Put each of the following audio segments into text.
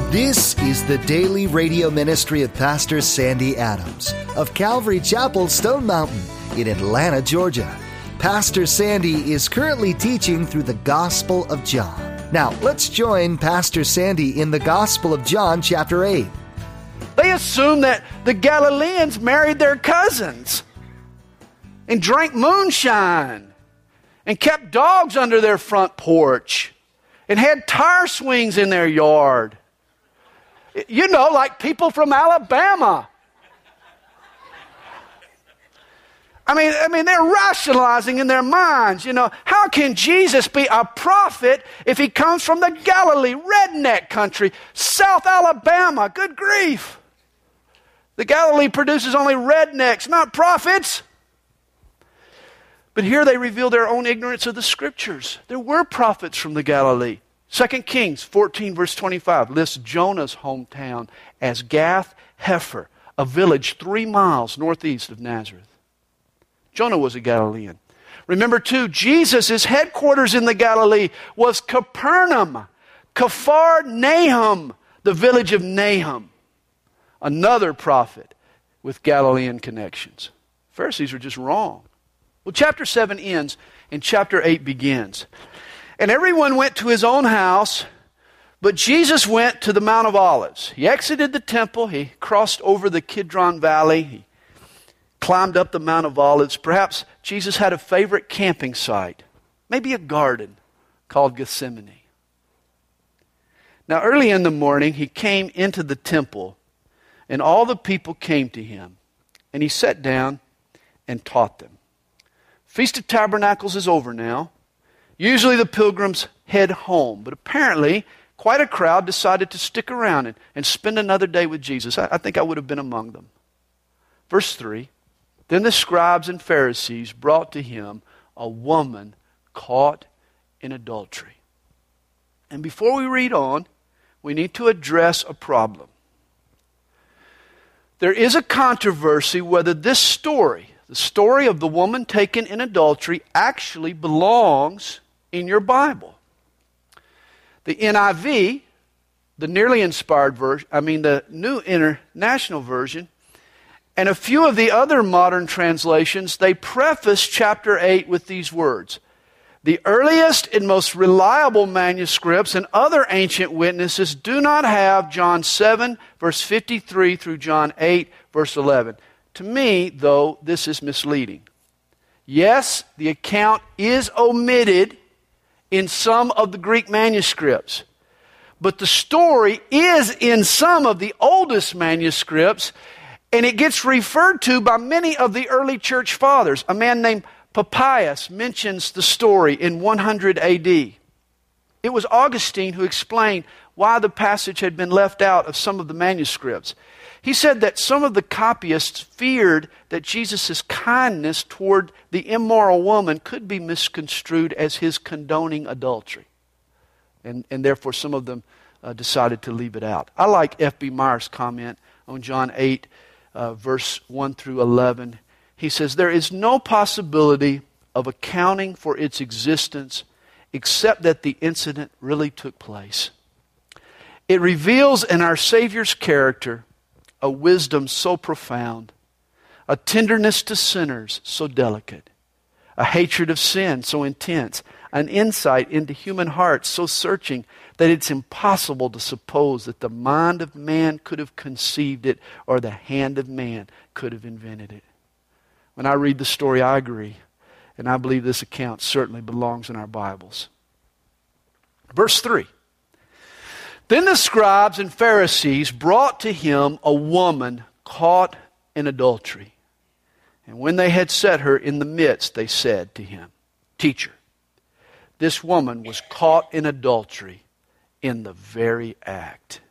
This is the daily radio ministry of Pastor Sandy Adams of Calvary Chapel, Stone Mountain in Atlanta, Georgia. Pastor Sandy is currently teaching through the Gospel of John. Now, let's join Pastor Sandy in the Gospel of John, chapter 8. They assumed that the Galileans married their cousins and drank moonshine and kept dogs under their front porch and had tire swings in their yard. You know, like people from Alabama. I mean, they're rationalizing in their minds, you know, how can Jesus be a prophet if he comes from the Galilee, redneck country, South Alabama? Good grief. The Galilee produces only rednecks, not prophets. But here they reveal their own ignorance of the Scriptures. There were prophets from the Galilee. 2 Kings 14 verse 25 lists Jonah's hometown as Gath-Hepher, a village 3 miles northeast of Nazareth. Jonah was a Galilean. Remember too, Jesus' headquarters in the Galilee was Capernaum, Capharnaum, the village of Nahum, another prophet with Galilean connections. Pharisees were just wrong. Well, chapter 7 ends and chapter 8 begins. And everyone went to his own house, but Jesus went to the Mount of Olives. He exited the temple. He crossed over the Kidron Valley. He climbed up the Mount of Olives. Perhaps Jesus had a favorite camping site, maybe a garden called Gethsemane. Now, early in the morning, he came into the temple, and all the people came to him, and he sat down and taught them. Feast of Tabernacles is over now. Usually the pilgrims head home, but apparently quite a crowd decided to stick around and spend another day with Jesus. I think I would have been among them. Verse 3, then the scribes and Pharisees brought to him a woman caught in adultery. And before we read on, we need to address a problem. There is a controversy whether this story, the story of the woman taken in adultery, actually belongs in your Bible. The NIV, the nearly inspired version, the New International Version, and a few of the other modern translations, they preface chapter 8 with these words. The earliest and most reliable manuscripts and other ancient witnesses do not have John 7, verse 53 through John 8, verse 11. To me, though, this is misleading. Yes, the account is omitted in some of the Greek manuscripts, but the story is in some of the oldest manuscripts, and it gets referred to by many of the early church fathers. A man named Papias mentions the story in 100 AD. It was Augustine who explained why the passage had been left out of some of the manuscripts. He said that some of the copyists feared that Jesus' kindness toward the immoral woman could be misconstrued as his condoning adultery. And therefore some of them decided to leave it out. I like F.B. Meyer's comment on John 8, verse 1 through 11. He says, there is no possibility of accounting for its existence except that the incident really took place. It reveals in our Savior's character a wisdom so profound, a tenderness to sinners so delicate, a hatred of sin so intense, an insight into human hearts so searching that it's impossible to suppose that the mind of man could have conceived it or the hand of man could have invented it. When I read the story, I agree, and I believe this account certainly belongs in our Bibles. Verse 3. Then the scribes and Pharisees brought to him a woman caught in adultery. And when they had set her in the midst, they said to him, Teacher, this woman was caught in adultery in the very act.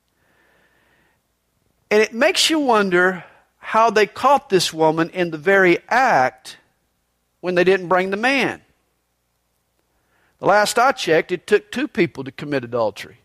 And it makes you wonder how they caught this woman in the very act when they didn't bring the man. The last I checked, it took 2 people to commit adultery.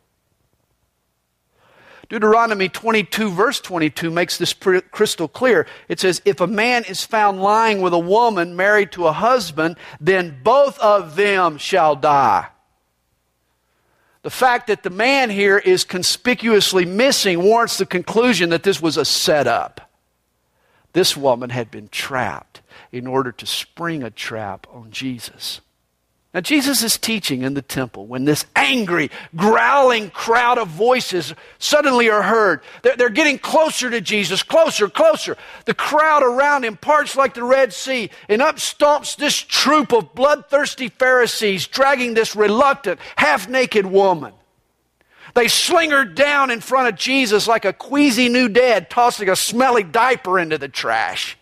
Deuteronomy 22 verse 22 makes this crystal clear. It says, if a man is found lying with a woman married to a husband, then both of them shall die. The fact that the man here is conspicuously missing warrants the conclusion that this was a setup. This woman had been trapped in order to spring a trap on Jesus. Now, Jesus is teaching in the temple when this angry, growling crowd of voices suddenly are heard. They're getting closer to Jesus, closer, closer. The crowd around him parts like the Red Sea, and up stomps this troop of bloodthirsty Pharisees, dragging this reluctant, half-naked woman. They sling her down in front of Jesus like a queasy new dad tossing a smelly diaper into the trash.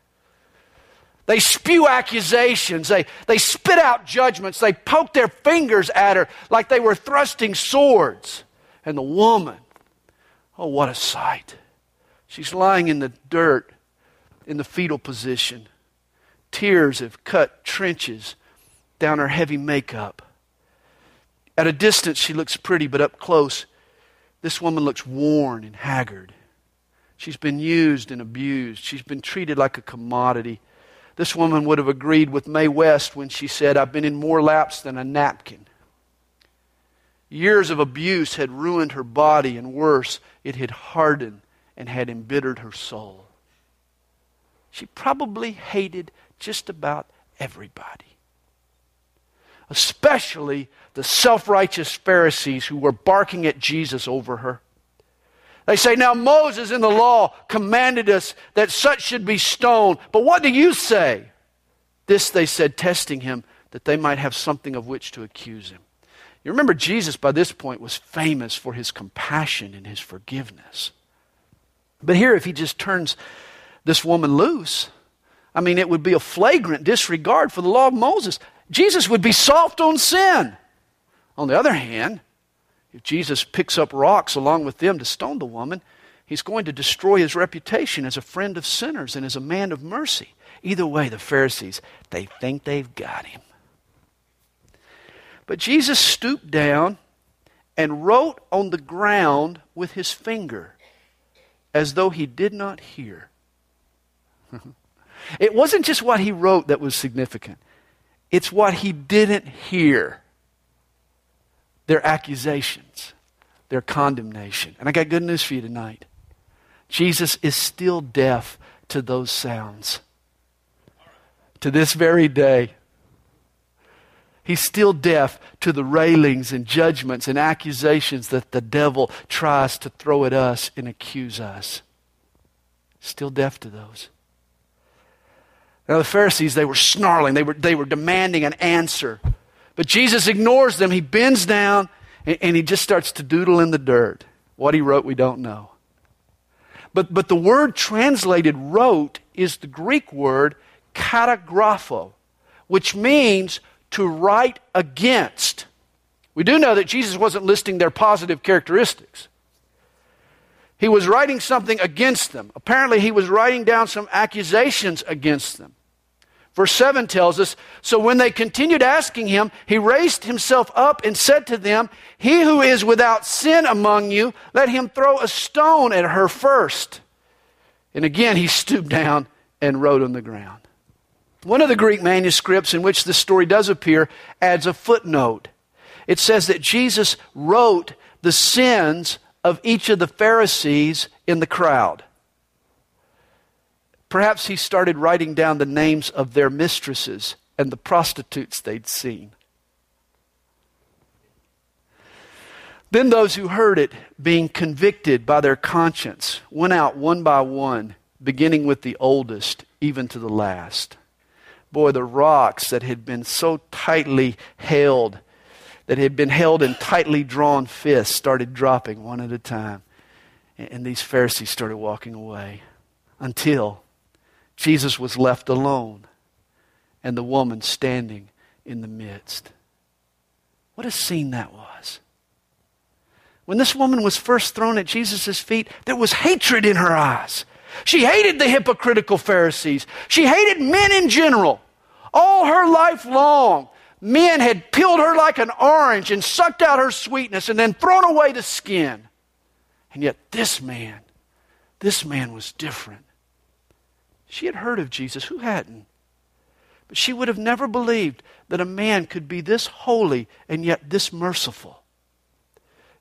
They spew accusations. They spit out judgments. They poke their fingers at her like they were thrusting swords. And the woman, oh, what a sight. She's lying in the dirt in the fetal position. Tears have cut trenches down her heavy makeup. At a distance, she looks pretty, but up close, this woman looks worn and haggard. She's been used and abused. She's been treated like a commodity. This woman would have agreed with Mae West when she said, "I've been in more laps than a napkin." Years of abuse had ruined her body, and worse, it had hardened and had embittered her soul. She probably hated just about everybody, especially the self-righteous Pharisees who were barking at Jesus over her. They say, "Now Moses in the law commanded us that such should be stoned. But what do you say?" This they said, testing him, that they might have something of which to accuse him. You remember, Jesus by this point was famous for his compassion and his forgiveness. But here, if he just turns this woman loose, I mean, it would be a flagrant disregard for the law of Moses. Jesus would be soft on sin. On the other hand, if Jesus picks up rocks along with them to stone the woman, he's going to destroy his reputation as a friend of sinners and as a man of mercy. Either way, the Pharisees, they think they've got him. But Jesus stooped down and wrote on the ground with his finger, as though he did not hear. It wasn't just what he wrote that was significant. It's what he didn't hear. Their accusations, their condemnation. And I got good news for you tonight. Jesus is still deaf to those sounds. To this very day. He's still deaf to the railings and judgments and accusations that the devil tries to throw at us and accuse us. Still deaf to those. Now the Pharisees, they were snarling. They were demanding an answer. But Jesus ignores them. He bends down and he just starts to doodle in the dirt. What he wrote, we don't know. But the word translated wrote is the Greek word katagrapho, which means to write against. We do know that Jesus wasn't listing their positive characteristics. He was writing something against them. Apparently he was writing down some accusations against them. Verse 7 tells us, "So when they continued asking him, he raised himself up and said to them, 'He who is without sin among you, let him throw a stone at her first.' And again he stooped down and wrote on the ground." One of the Greek manuscripts in which this story does appear adds a footnote. It says that Jesus wrote the sins of each of the Pharisees in the crowd. Perhaps he started writing down the names of their mistresses and the prostitutes they'd seen. Then those who heard it, being convicted by their conscience, went out one by one, beginning with the oldest, even to the last. Boy, the rocks that had been so tightly held, that had been held in tightly drawn fists, started dropping one at a time. And these Pharisees started walking away until Jesus was left alone and the woman standing in the midst. What a scene that was. When this woman was first thrown at Jesus' feet, there was hatred in her eyes. She hated the hypocritical Pharisees. She hated men in general. All her life long, men had peeled her like an orange and sucked out her sweetness and then thrown away the skin. And yet this man was different. She had heard of Jesus. Who hadn't? But she would have never believed that a man could be this holy and yet this merciful.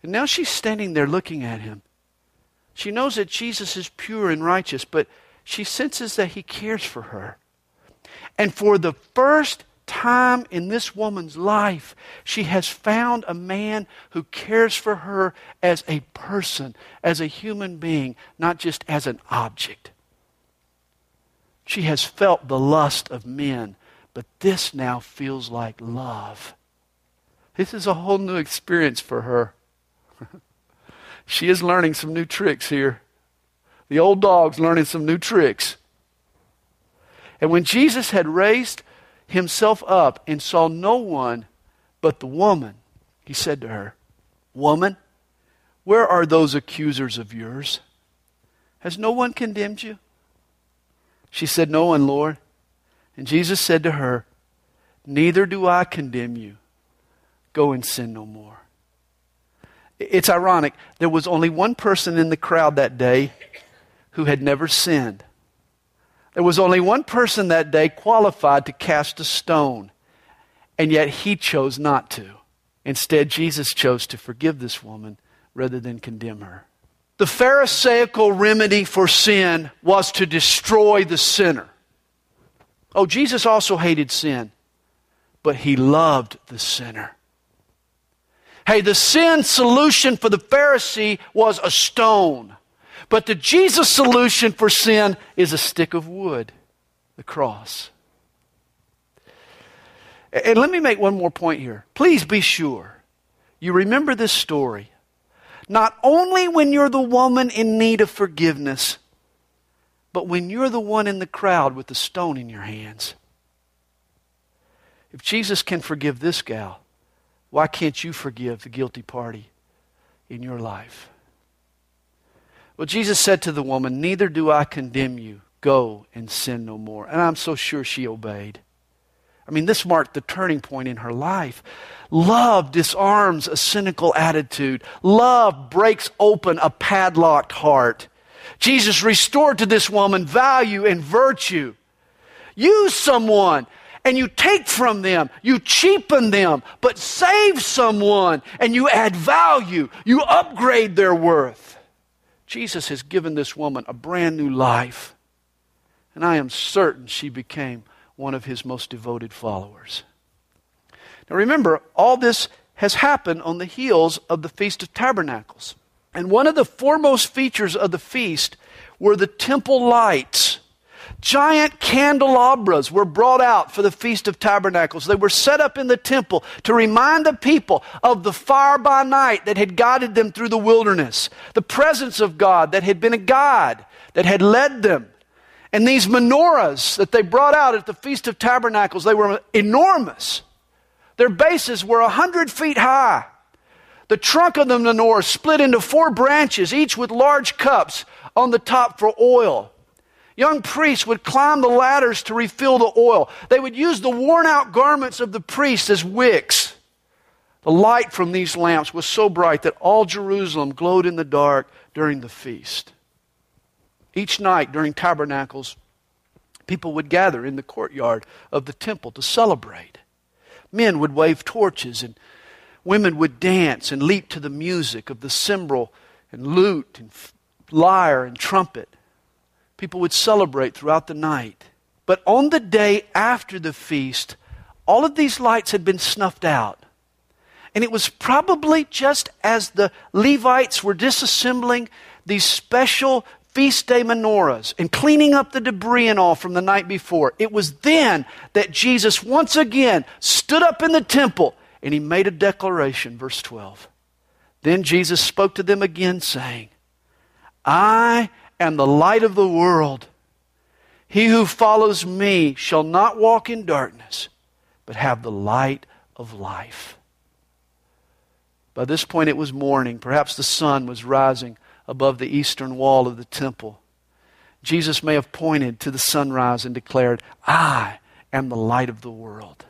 And now she's standing there looking at him. She knows that Jesus is pure and righteous, but she senses that he cares for her. And for the first time in this woman's life, she has found a man who cares for her as a person, as a human being, not just as an object. She has felt the lust of men, but this now feels like love. This is a whole new experience for her. She is learning some new tricks here. The old dog's learning some new tricks. And when Jesus had raised himself up and saw no one but the woman, he said to her, "Woman, where are those accusers of yours? Has no one condemned you?" She said, "No one, Lord." And Jesus said to her, "Neither do I condemn you. Go and sin no more." It's ironic. There was only one person in the crowd that day who had never sinned. There was only one person that day qualified to cast a stone, and yet he chose not to. Instead, Jesus chose to forgive this woman rather than condemn her. The Pharisaical remedy for sin was to destroy the sinner. Oh, Jesus also hated sin, but he loved the sinner. Hey, the sin solution for the Pharisee was a stone. But the Jesus solution for sin is a stick of wood, the cross. And let me make one more point here. Please be sure you remember this story. Not only when you're the woman in need of forgiveness, but when you're the one in the crowd with the stone in your hands. If Jesus can forgive this gal, why can't you forgive the guilty party in your life? Well, Jesus said to the woman, "Neither do I condemn you. Go and sin no more." And I'm so sure she obeyed. I mean, this marked the turning point in her life. Love disarms a cynical attitude. Love breaks open a padlocked heart. Jesus restored to this woman value and virtue. Use someone and you take from them, you cheapen them, but save someone and you add value, you upgrade their worth. Jesus has given this woman a brand new life, and I am certain she became one of his most devoted followers. Now remember, all this has happened on the heels of the Feast of Tabernacles. And one of the foremost features of the feast were the temple lights. Giant candelabras were brought out for the Feast of Tabernacles. They were set up in the temple to remind the people of the fire by night that had guided them through the wilderness, the presence of God that had been a guide that had led them. And these menorahs that they brought out at the Feast of Tabernacles, they were enormous. Their bases were 100 feet high. The trunk of the menorah split into 4 branches, each with large cups on the top for oil. Young priests would climb the ladders to refill the oil. They would use the worn-out garments of the priests as wicks. The light from these lamps was so bright that all Jerusalem glowed in the dark during the feast. Each night during Tabernacles, people would gather in the courtyard of the temple to celebrate. Men would wave torches and women would dance and leap to the music of the cymbal and lute and lyre and trumpet. People would celebrate throughout the night. But on the day after the feast, all of these lights had been snuffed out. And it was probably just as the Levites were disassembling these special feast day menorahs and cleaning up the debris and all from the night before. It was then that Jesus once again stood up in the temple and he made a declaration, verse 12. Then Jesus spoke to them again, saying, "I am the light of the world. He who follows me shall not walk in darkness, but have the light of life." By this point it was morning. Perhaps the sun was rising above the eastern wall of the temple. Jesus may have pointed to the sunrise and declared, "I am the light of the world.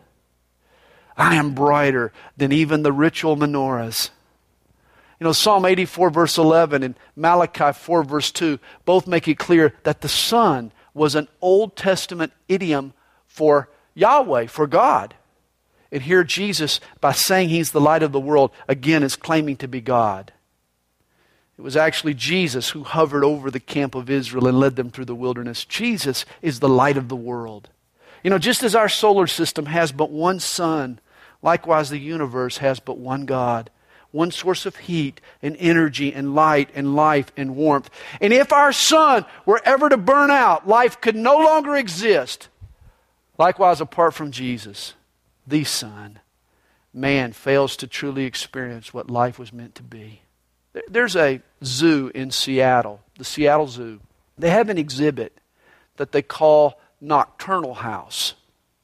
I am brighter than even the ritual menorahs." You know, Psalm 84 verse 11 and Malachi 4 verse 2 both make it clear that the sun was an Old Testament idiom for Yahweh, for God. And here Jesus, by saying He's the light of the world, again is claiming to be God. It was actually Jesus who hovered over the camp of Israel and led them through the wilderness. Jesus is the light of the world. You know, just as our solar system has but one sun, likewise the universe has but one God. One source of heat and energy and light and life and warmth. And if our sun were ever to burn out, life could no longer exist. Likewise, apart from Jesus, the Son, man fails to truly experience what life was meant to be. There's a zoo in Seattle, the Seattle Zoo. They have an exhibit that they call Nocturnal House.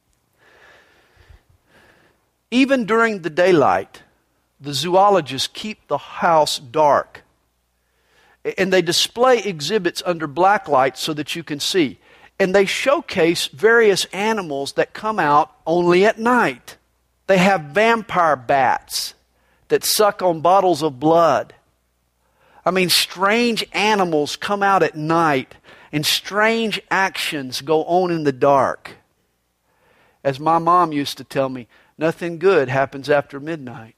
Even during the daylight, the zoologists keep the house dark. And they display exhibits under black light so that you can see. And they showcase various animals that come out only at night. They have vampire bats that suck on bottles of blood. I mean, strange animals come out at night, and strange actions go on in the dark. As my mom used to tell me, nothing good happens after midnight.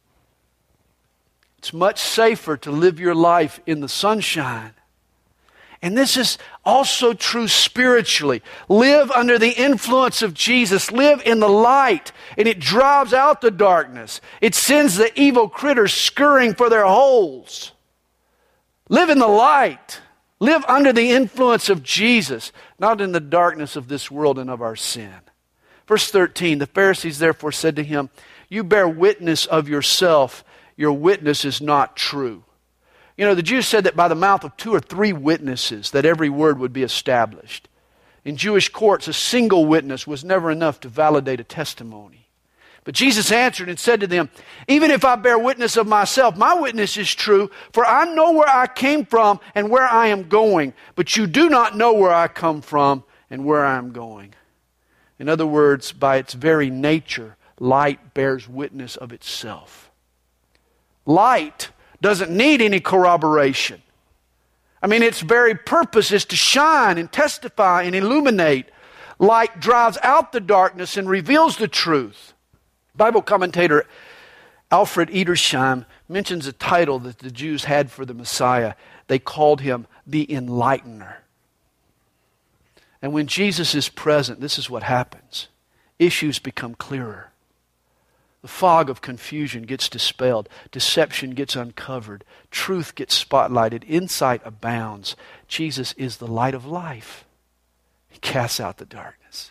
It's much safer to live your life in the sunshine. And this is also true spiritually. Live under the influence of Jesus. Live in the light, and it drives out the darkness. It sends the evil critters scurrying for their holes. Live in the light. Live under the influence of Jesus, not in the darkness of this world and of our sin. Verse 13, the Pharisees therefore said to him, "You bear witness of yourself. Your witness is not true." You know, the Jews said that by the mouth of 2 or 3 witnesses that every word would be established. In Jewish courts, a single witness was never enough to validate a testimony. But Jesus answered and said to them, "Even if I bear witness of myself, my witness is true, for I know where I came from and where I am going. But you do not know where I come from and where I am going." In other words, by its very nature, light bears witness of itself. Light doesn't need any corroboration. I mean, its very purpose is to shine and testify and illuminate. Light drives out the darkness and reveals the truth. Bible commentator Alfred Edersheim mentions a title that the Jews had for the Messiah. They called him the Enlightener. And when Jesus is present, this is what happens. Issues become clearer. The fog of confusion gets dispelled. Deception gets uncovered. Truth gets spotlighted. Insight abounds. Jesus is the light of life. He casts out the darkness.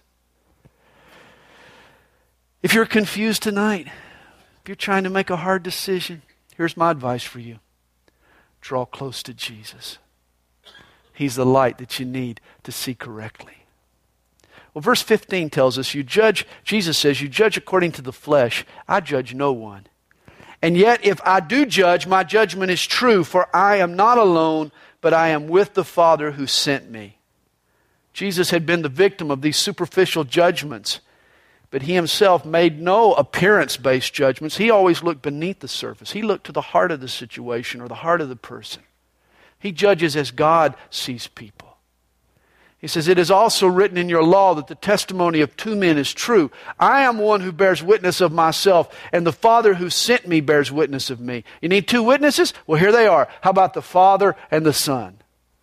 If you're confused tonight, if you're trying to make a hard decision, here's my advice for you. Draw close to Jesus. He's the light that you need to see correctly. Well, verse 15 tells us, Jesus says, "You judge according to the flesh. I judge no one. And yet, if I do judge, my judgment is true, for I am not alone, but I am with the Father who sent me." Jesus had been the victim of these superficial judgments, but He Himself made no appearance-based judgments. He always looked beneath the surface. He looked to the heart of the situation or the heart of the person. He judges as God sees people. He says, "It is also written in your law that the testimony of 2 men is true. I am one who bears witness of myself, and the Father who sent me bears witness of me." You need 2 witnesses? Well, here they are. How about the Father and the Son?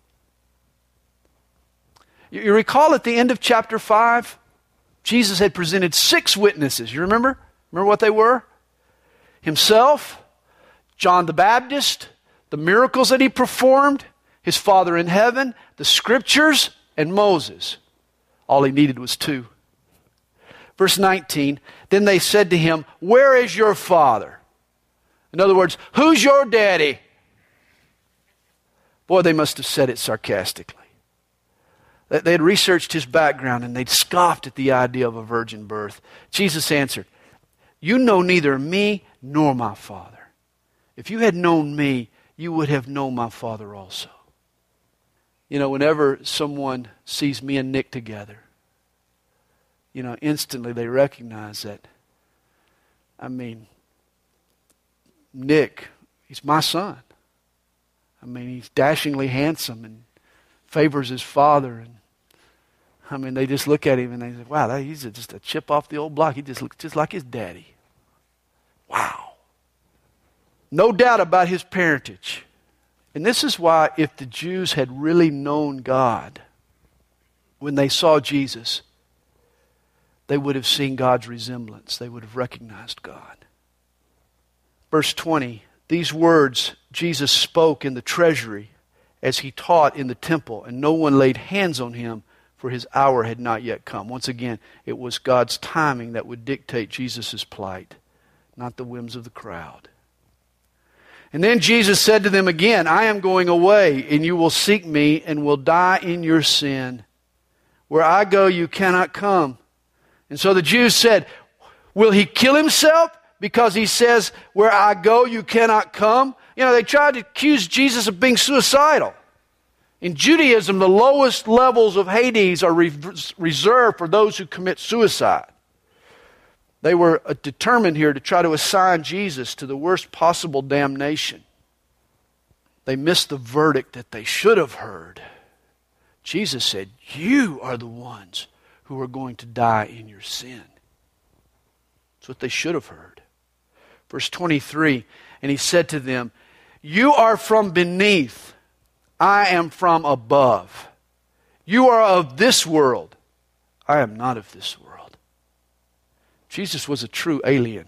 You recall at the end of chapter 5, Jesus had presented 6 witnesses. You remember? Remember what they were? Himself, John the Baptist, the miracles that He performed, His Father in heaven, the Scriptures, and Moses. All He needed was 2. Verse 19, then they said to Him, "Where is your Father?" In other words, who's your daddy? Boy, they must have said it sarcastically. They had researched His background and they'd scoffed at the idea of a virgin birth. Jesus answered, "You know neither me nor my Father. If you had known me, you would have known my Father also." You know, whenever someone sees me and Nick together, instantly they recognize that, Nick, he's my son. He's dashingly handsome and favors his father. And I mean, they just look at him and they say, wow, he's just a chip off the old block. He just looks just like his daddy. Wow. No doubt about his parentage. And this is why if the Jews had really known God, when they saw Jesus, they would have seen God's resemblance. They would have recognized God. Verse 20, these words Jesus spoke in the treasury as he taught in the temple, and no one laid hands on him, for his hour had not yet come. Once again, it was God's timing that would dictate Jesus' plight, not the whims of the crowd. And then Jesus said to them again, I am going away, and you will seek me, and will die in your sin. Where I go, you cannot come. And so the Jews said, will he kill himself because he says, where I go, you cannot come? You know, they tried to accuse Jesus of being suicidal. In Judaism, the lowest levels of Hades are reserved for those who commit suicide. They were determined here to try to assign Jesus to the worst possible damnation. They missed the verdict that they should have heard. Jesus said, you are the ones who are going to die in your sin. That's what they should have heard. Verse 23, and he said to them, you are from beneath, I am from above. You are of this world, I am not of this world. Jesus was a true alien,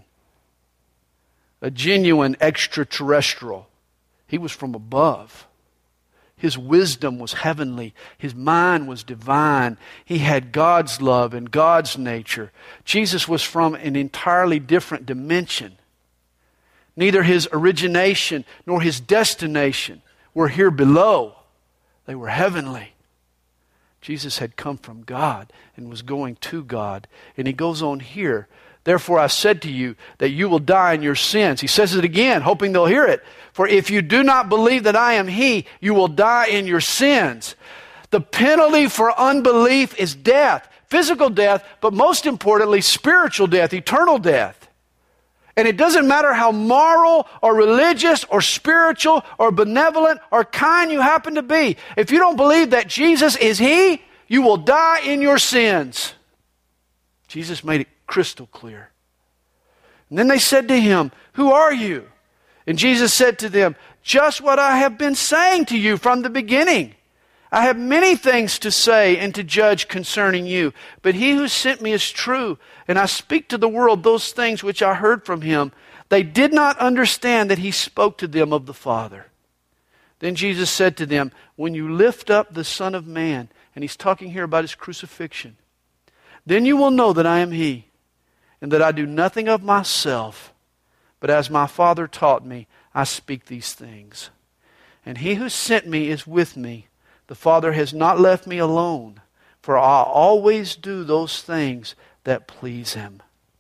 a genuine extraterrestrial. He was from above. His wisdom was heavenly. His mind was divine. He had God's love and God's nature. Jesus was from an entirely different dimension. Neither his origination nor his destination were here below. They were heavenly. Jesus had come from God and was going to God. And he goes on here, therefore I said to you that you will die in your sins. He says it again, hoping they'll hear it. For if you do not believe that I am he, you will die in your sins. The penalty for unbelief is death, physical death, but most importantly, spiritual death, eternal death. And it doesn't matter how moral or religious or spiritual or benevolent or kind you happen to be. If you don't believe that Jesus is he, you will die in your sins. Jesus made it crystal clear. And then they said to him, who are you? And Jesus said to them, just what I have been saying to you from the beginning. I have many things to say and to judge concerning you, but he who sent me is true, and I speak to the world those things which I heard from him. They did not understand that he spoke to them of the Father. Then Jesus said to them, when you lift up the Son of Man, and he's talking here about his crucifixion, then you will know that I am he, and that I do nothing of myself, but as my Father taught me, I speak these things. And he who sent me is with me. The Father has not left me alone, for I always do those things that please him.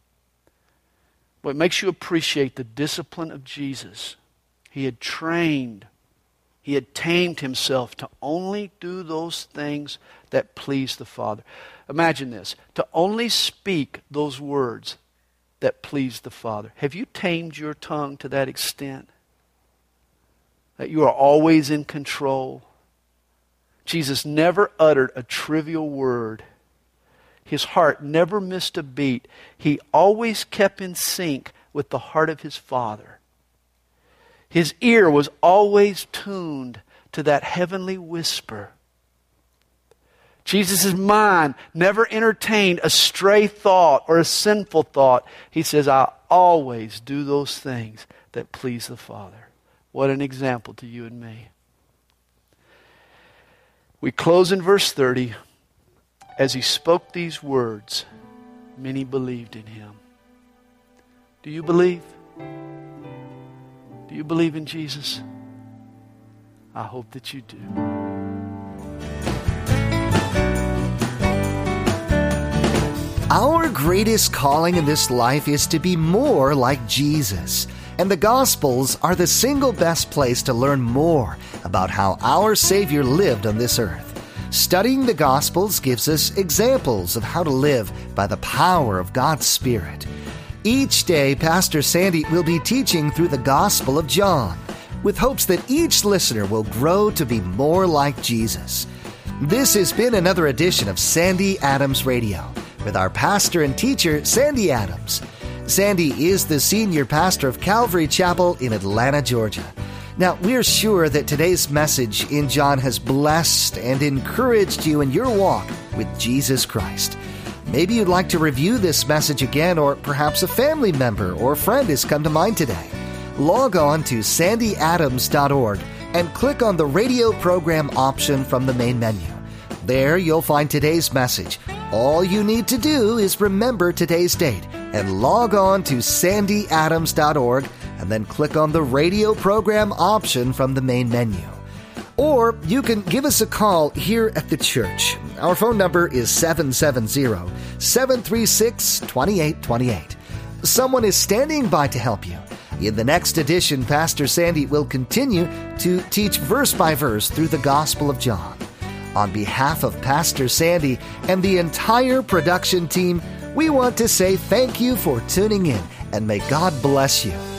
What makes you appreciate the discipline of Jesus? He had trained, he had tamed himself to only do those things that please the Father. Imagine this, to only speak those words that please the Father. Have you tamed your tongue to that extent? That you are always in control? Jesus never uttered a trivial word. His heart never missed a beat. He always kept in sync with the heart of his Father. His ear was always tuned to that heavenly whisper. Jesus' mind never entertained a stray thought or a sinful thought. He says, I always do those things that please the Father. What an example to you and me. We close in verse 30. As he spoke these words, many believed in him. Do you believe? Do you believe in Jesus? I hope that you do. Our greatest calling in this life is to be more like Jesus. And the Gospels are the single best place to learn more about how our Savior lived on this earth. Studying the Gospels gives us examples of how to live by the power of God's Spirit. Each day, Pastor Sandy will be teaching through the Gospel of John, with hopes that each listener will grow to be more like Jesus. This has been another edition of Sandy Adams Radio with our pastor and teacher, Sandy Adams. Sandy is the senior pastor of Calvary Chapel in Atlanta, Georgia. Now, we're sure that today's message in John has blessed and encouraged you in your walk with Jesus Christ. Maybe you'd like to review this message again, or perhaps a family member or friend has come to mind today. Log on to sandyadams.org and click on the radio program option from the main menu. There you'll find today's message. All you need to do is remember today's date and log on to sandyadams.org and then click on the radio program option from the main menu. Or you can give us a call here at the church. Our phone number is 770-736-2828. Someone is standing by to help you. In the next edition, Pastor Sandy will continue to teach verse by verse through the Gospel of John. On behalf of Pastor Sandy and the entire production team, we want to say thank you for tuning in, and may God bless you.